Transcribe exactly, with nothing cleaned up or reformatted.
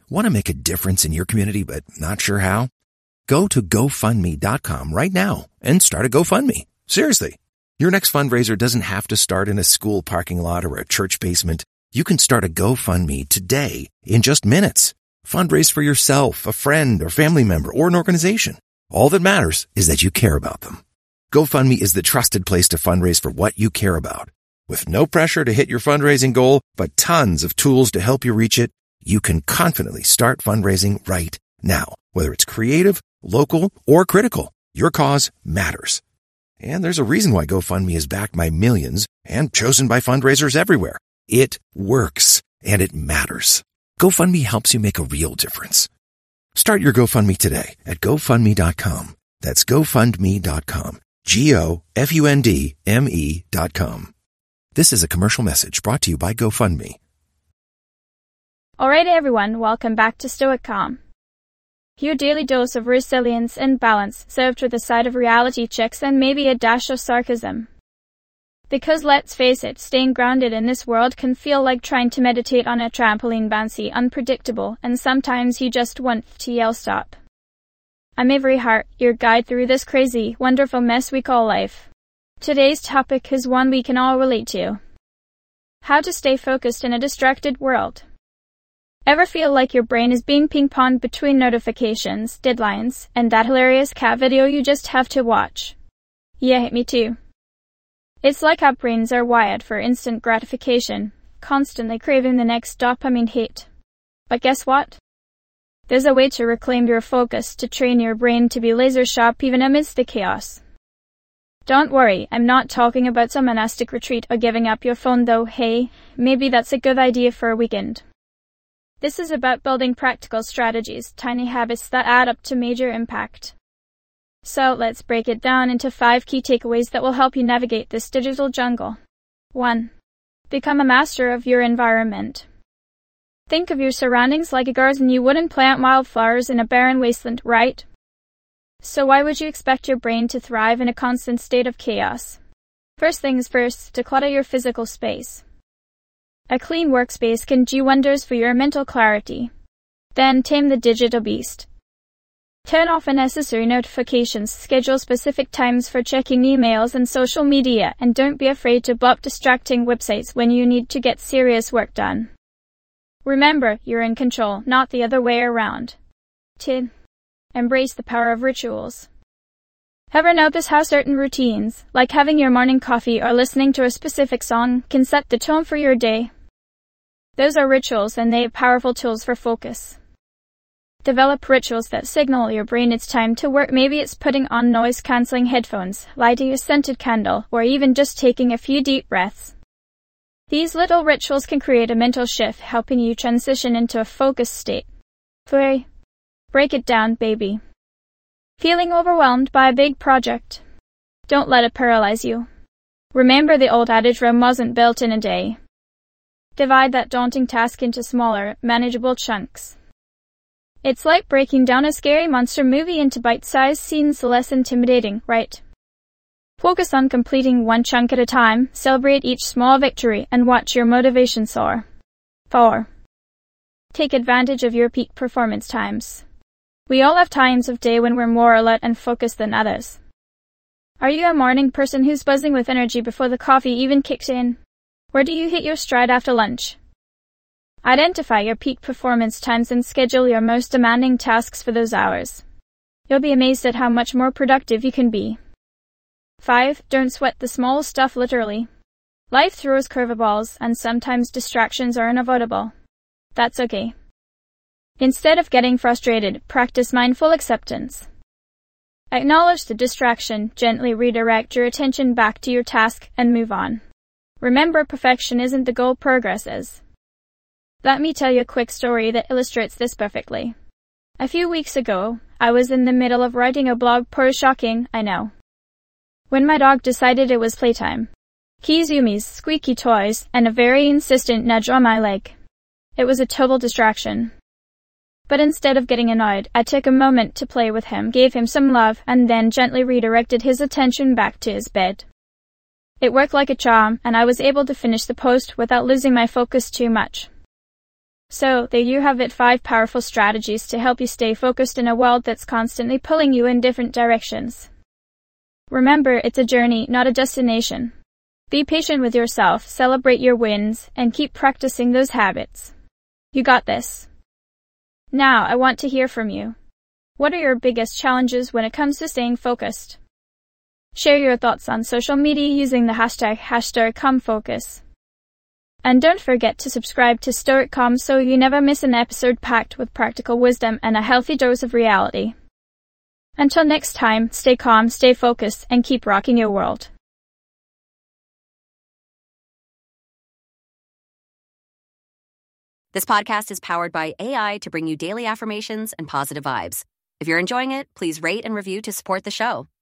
Want to make a difference in your community but not sure how? Go to go fund me dot com right now and start a GoFundMe. Seriously. Your next fundraiser doesn't have to start in a school parking lot or a church basement. You can start a GoFundMe today in just minutes. Fundraise for yourself, a friend or family member, or an organization. All that matters is that you care about them. GoFundMe is the trusted place to fundraise for what you care about. With no pressure to hit your fundraising goal, but tons of tools to help you reach it, you can confidently start fundraising right now. Whether it's creative, local, or critical, your cause matters. And there's a reason why GoFundMe is backed by millions and chosen by fundraisers everywhere. It works, and it matters. GoFundMe helps you make a real difference. Start your GoFundMe today at go fund me dot com. That's go fund me dot com. G O F U N D M E dot com. This is a commercial message brought to you by GoFundMe. Alright everyone, welcome back to Stoic Calm. Your daily dose of resilience and balance, served with a side of reality checks and maybe a dash of sarcasm. Because let's face it, staying grounded in this world can feel like trying to meditate on a trampoline, bouncy, unpredictable, and sometimes you just want to yell stop. I'm Avery Hart, your guide through this crazy, wonderful mess we call life. Today's topic is one we can all relate to. How to stay focused in a distracted world. Ever feel like your brain is being ping-ponged between notifications, deadlines, and that hilarious cat video you just have to watch? Yeah, me too. It's like our brains are wired for instant gratification, constantly craving the next dopamine hit. But guess what? There's a way to reclaim your focus, to train your brain to be laser sharp even amidst the chaos. Don't worry, I'm not talking about some monastic retreat or giving up your phone though. Hey, maybe that's a good idea for a weekend. This is about building practical strategies, tiny habits that add up to major impact. So let's break it down into five key takeaways that will help you navigate this digital jungle. one. Become a master of your environment. Think of your surroundings like a garden. You wouldn't plant wildflowers in a barren wasteland, right? So why would you expect your brain to thrive in a constant state of chaos? First things first, declutter your physical space. A clean workspace can do wonders for your mental clarity. Then tame the digital beast. Turn off unnecessary notifications, schedule specific times for checking emails and social media, and don't be afraid to block distracting websites when you need to get serious work done. Remember, you're in control, not the other way around. two. Embrace the power of rituals. Ever notice how certain routines, like having your morning coffee or listening to a specific song, can set the tone for your day? Those are rituals, and they are powerful tools for focus. Develop rituals that signal your brain it's time to work. Maybe it's putting on noise-canceling headphones, lighting a scented candle, or even just taking a few deep breaths. These little rituals can create a mental shift, helping you transition into a focused state. three. Break it down, baby. Feeling overwhelmed by a big project? Don't let it paralyze you. Remember the old adage, Rome wasn't built in a day. Divide that daunting task into smaller, manageable chunks. It's like breaking down a scary monster movie into bite-sized scenes, less intimidating, right? Focus on completing one chunk at a time, celebrate each small victory, and watch your motivation soar. four. Take advantage of your peak performance times. We all have times of day when we're more alert and focused than others. Are you a morning person who's buzzing with energy before the coffee even kicks in? Or do you hit your stride after lunch? Identify your peak performance times and schedule your most demanding tasks for those hours. You'll be amazed at how much more productive you can be. five. Don't sweat the small stuff, literally. Life throws curveballs, and sometimes distractions are unavoidable. That's okay. Instead of getting frustrated, practice mindful acceptance. Acknowledge the distraction, gently redirect your attention back to your task, and move on. Remember, perfection isn't the goal, progress is. Let me tell you a quick story that illustrates this perfectly. A few weeks ago, I was in the middle of writing a blog post. Shocking, I know. When my dog decided it was playtime. Kizumi's squeaky toys, and a very insistent nudge on my leg. It was a total distraction. But instead of getting annoyed, I took a moment to play with him, gave him some love, and then gently redirected his attention back to his bed. It worked like a charm, and I was able to finish the post without losing my focus too much. So, there you have it, five powerful strategies to help you stay focused in a world that's constantly pulling you in different directions. Remember, it's a journey, not a destination. Be patient with yourself, celebrate your wins, and keep practicing those habits. You got this. Now, I want to hear from you. What are your biggest challenges when it comes to staying focused? Share your thoughts on social media using the hashtag hashtag ComFocus. And don't forget to subscribe to Stoic Com so you never miss an episode packed with practical wisdom and a healthy dose of reality. Until next time, stay calm, stay focused, and keep rocking your world. This podcast is powered by A I to bring you daily affirmations and positive vibes. If you're enjoying it, please rate and review to support the show.